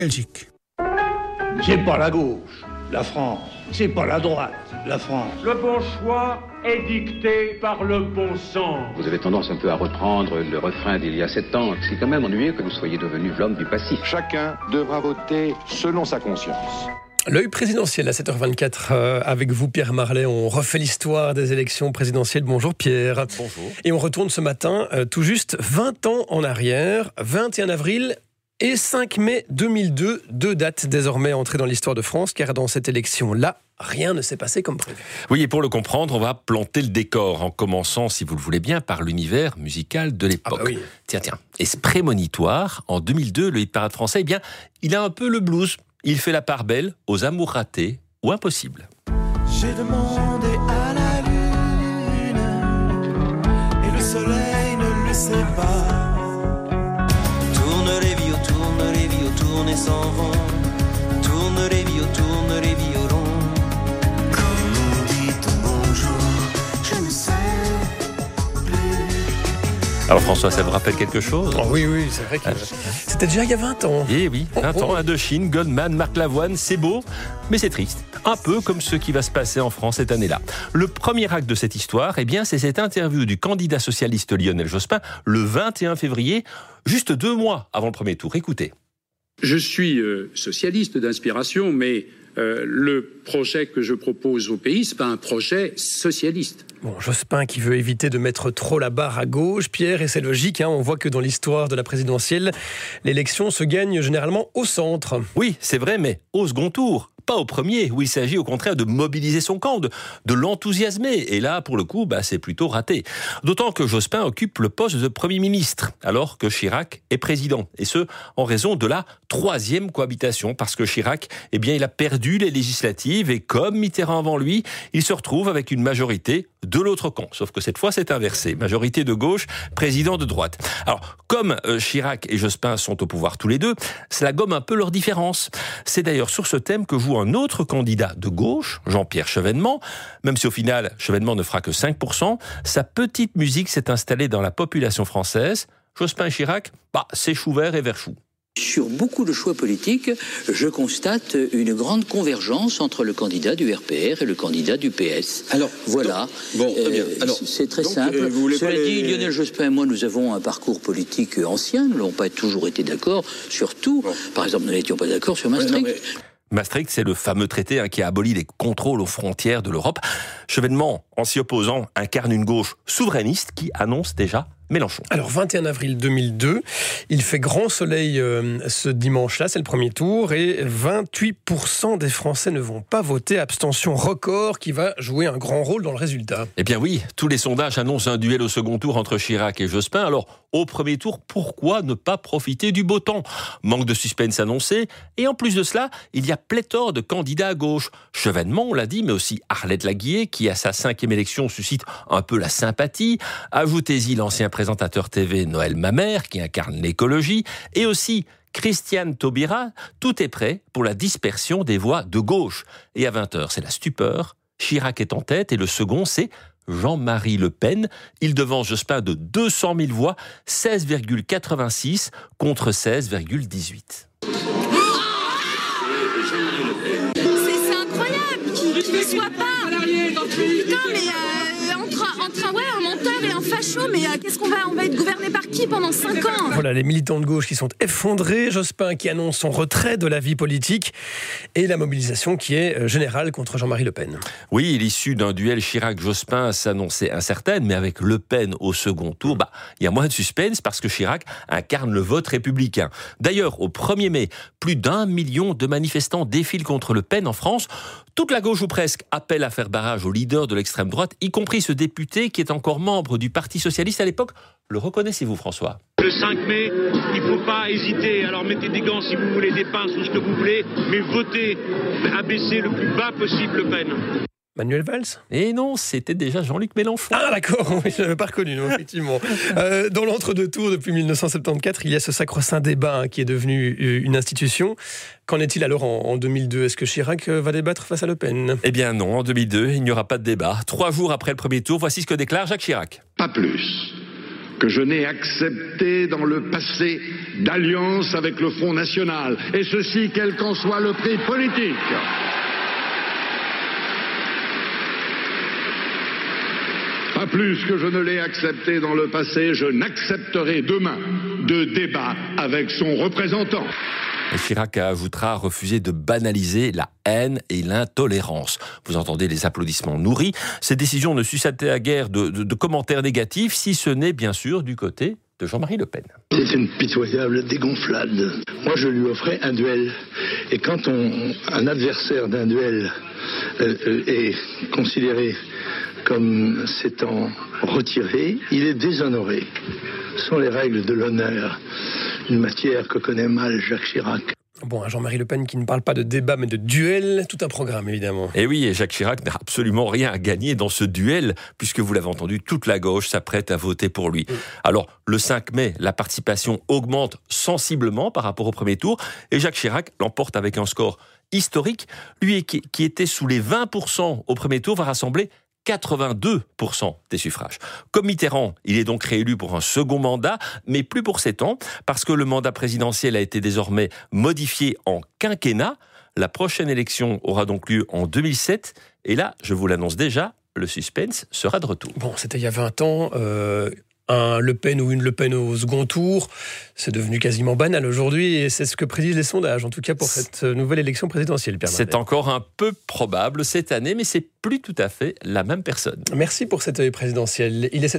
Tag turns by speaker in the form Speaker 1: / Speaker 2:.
Speaker 1: Belgique.
Speaker 2: C'est pas la gauche, la France. C'est pas la droite, la France.
Speaker 3: Le bon choix est dicté par le bon sens.
Speaker 4: Vous avez tendance un peu à reprendre le refrain d'il y a 7 ans. C'est quand même ennuyeux que vous soyez devenu l'homme du passif.
Speaker 5: Chacun devra voter selon sa conscience.
Speaker 6: L'œil présidentiel à 7h24 avec vous Pierre Marlet. On refait l'histoire des élections présidentielles. Bonjour Pierre.
Speaker 7: Bonjour.
Speaker 6: Et on retourne ce matin tout juste 20 ans en arrière, 21 avril et 5 mai 2002. 2 dates désormais entrées dans l'histoire de France, car dans cette élection-là, rien ne s'est passé comme prévu.
Speaker 7: Oui, et pour le comprendre, on va planter le décor en commençant, si vous le voulez bien, par l'univers musical de l'époque.
Speaker 6: Ah bah oui.
Speaker 7: Tiens. Et ce prémonitoire, en 2002, le hit-parade français, eh bien, il a un peu le blues. Il fait la part belle aux amours ratés ou impossibles.
Speaker 8: J'ai demandé à la lune et le soleil ne le sait pas. Tourne les vios, tourne et s'en vont. Tourne les vios, tourne les violons. Comme on dit bonjour, je ne sais plus.
Speaker 7: Alors François, ça vous rappelle quelque chose ?
Speaker 6: Oh oui, c'est vrai que c'était déjà il y a 20 ans.
Speaker 7: Eh oui, 20 ans, Indochine, Goldman, Marc Lavoine, c'est beau, mais c'est triste. Un peu comme ce qui va se passer en France cette année-là. Le premier acte de cette histoire, eh bien, c'est cette interview du candidat socialiste Lionel Jospin, le 21 février, juste 2 mois avant le premier tour. Écoutez.
Speaker 9: Je suis socialiste d'inspiration, mais le projet que je propose au pays, c'est pas un projet socialiste.
Speaker 6: Bon, Jospin qui veut éviter de mettre trop la barre à gauche, Pierre, et c'est logique, on voit que dans l'histoire de la présidentielle, l'élection se gagne généralement au centre.
Speaker 7: Oui, c'est vrai, mais au second tour, pas au premier, où il s'agit au contraire de mobiliser son camp, de l'enthousiasmer. Et là, pour le coup, c'est plutôt raté. D'autant que Jospin occupe le poste de Premier ministre, alors que Chirac est président. Et ce, en raison de la 3e cohabitation, parce que Chirac, il a perdu les législatives, et comme Mitterrand avant lui, il se retrouve avec une majorité de l'autre camp. Sauf que cette fois, c'est inversé. Majorité de gauche, président de droite. Alors, comme Chirac et Jospin sont au pouvoir tous les deux, cela gomme un peu leurs différences. C'est d'ailleurs sur ce thème que joue un autre candidat de gauche, Jean-Pierre Chevènement. Même si au final, Chevènement ne fera que 5%, sa petite musique s'est installée dans la population française. Jospin et Chirac, c'est chou vert et vert chou.
Speaker 10: Sur beaucoup de choix politiques, je constate une grande convergence entre le candidat du RPR et le candidat du PS.
Speaker 11: Alors,
Speaker 10: voilà.
Speaker 11: Très bien. Alors,
Speaker 10: c'est très simple. Cela dit, Lionel Jospin et moi, nous avons un parcours politique ancien. Nous n'avons pas toujours été d'accord sur tout. Bon. Par exemple, nous n'étions pas d'accord sur Maastricht.
Speaker 7: Maastricht, c'est le fameux traité qui a aboli les contrôles aux frontières de l'Europe. Chevènement, en s'y opposant, incarne une gauche souverainiste qui annonce déjà Mélenchon.
Speaker 6: Alors, 21 avril 2002, il fait grand soleil ce dimanche-là, c'est le premier tour, et 28% des Français ne vont pas voter. Abstention record qui va jouer un grand rôle dans le résultat.
Speaker 7: Eh bien oui, tous les sondages annoncent un duel au second tour entre Chirac et Jospin. Alors, au premier tour, pourquoi ne pas profiter du beau temps ? Manque de suspense annoncé, et en plus de cela, il y a pléthore de candidats à gauche. Chevènement, on l'a dit, mais aussi Arlette Laguier, qui à sa 5e élection suscite un peu la sympathie. Ajoutez-y l'ancien présentateur TV Noël Mamère, qui incarne l'écologie, et aussi Christiane Taubira. Tout est prêt pour la dispersion des voix de gauche. Et à 20h, c'est la stupeur. Chirac est en tête, et le second, c'est Jean-Marie Le Pen. Il devance Jospin de 200 000 voix, 16,86 contre 16,18.
Speaker 12: C'est incroyable qu'il ne soit pas. Putain, mais entre un menteur et un facho, mais qu'est-ce qu'on va être gouverné par qui pendant 5 ans ?
Speaker 6: Voilà, les militants de gauche qui sont effondrés, Jospin qui annonce son retrait de la vie politique et la mobilisation qui est générale contre Jean-Marie Le Pen.
Speaker 7: Oui, l'issue d'un duel Chirac-Jospin s'annonçait incertaine, mais avec Le Pen au second tour, il y a moins de suspense parce que Chirac incarne le vote républicain. D'ailleurs, au 1er mai, plus d'1 million de manifestants défilent contre Le Pen en France. Toute la gauche ou presque appelle à faire barrage au leader de l'extrême droite, y compris ce député qui est encore membre du Parti socialiste à l'époque. Le reconnaissez-vous, François ?
Speaker 3: Le 5 mai, il ne faut pas hésiter. Alors mettez des gants si vous voulez, des pinces ou ce que vous voulez, mais votez, abaissez le plus bas possible Le Pen.
Speaker 6: Manuel Valls ?
Speaker 7: Et non, c'était déjà Jean-Luc Mélenchon.
Speaker 6: Ah d'accord, je l'avais pas reconnu, non, effectivement. Dans l'entre-deux tours, depuis 1974, il y a ce sacro-saint débat qui est devenu une institution. Qu'en est-il alors en 2002 ? Est-ce que Chirac va débattre face à Le Pen ?
Speaker 7: Eh bien non, en 2002, il n'y aura pas de débat. 3 jours après le premier tour, voici ce que déclare Jacques Chirac.
Speaker 5: Pas plus.
Speaker 1: que je n'ai accepté dans le passé d'alliance avec le Front National, et ceci quel qu'en soit le prix politique. Pas plus que je ne l'ai accepté dans le passé, je n'accepterai demain de débat avec son représentant.
Speaker 7: Et Chirac ajoutera refuser de banaliser la haine et l'intolérance. Vous entendez les applaudissements nourris. Ces décisions ne suscitaient guère de commentaires négatifs, si ce n'est bien sûr du côté de Jean-Marie Le Pen.
Speaker 2: C'est une pitoyable dégonflade. Moi, je lui offrais un duel. Et quand un adversaire d'un duel est considéré comme s'étant retiré, il est déshonoré. Ce sont les règles de l'honneur, une matière que connaît mal Jacques Chirac.
Speaker 6: Bon, Jean-Marie Le Pen qui ne parle pas de débat mais de duel, tout un programme évidemment.
Speaker 7: Et oui, et Jacques Chirac n'a absolument rien à gagner dans ce duel, puisque vous l'avez entendu, toute la gauche s'apprête à voter pour lui. Alors, le 5 mai, la participation augmente sensiblement par rapport au premier tour, et Jacques Chirac l'emporte avec un score historique. Lui qui était sous les 20% au premier tour va rassembler 82% des suffrages. Comme Mitterrand, il est donc réélu pour un second mandat, mais plus pour 7 ans, parce que le mandat présidentiel a été désormais modifié en quinquennat. La prochaine élection aura donc lieu en 2007, et là, je vous l'annonce déjà, le suspense sera de retour.
Speaker 6: Bon, c'était il y a 20 ans, un Le Pen ou une Le Pen au second tour, c'est devenu quasiment banal aujourd'hui, et c'est ce que prédisent les sondages, en tout cas pour cette nouvelle élection présidentielle, Pierre Bardet.
Speaker 7: C'est encore un peu probable cette année, mais c'est plus tout à fait la même personne.
Speaker 6: Merci pour cet œil présidentiel. Il est